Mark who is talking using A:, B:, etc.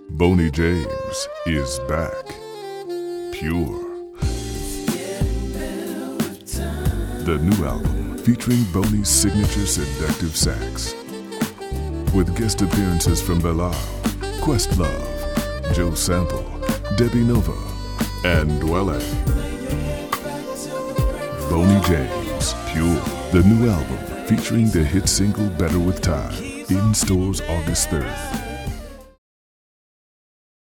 A: Boney James is back. Pure. The new album featuring Boney's signature seductive sax. With guest appearances from Bilal, Questlove, Joe Sample, Debbie Nova, and Dwele. Boney James, Pure. The new album featuring the hit single Better With Time. In stores August 3rd.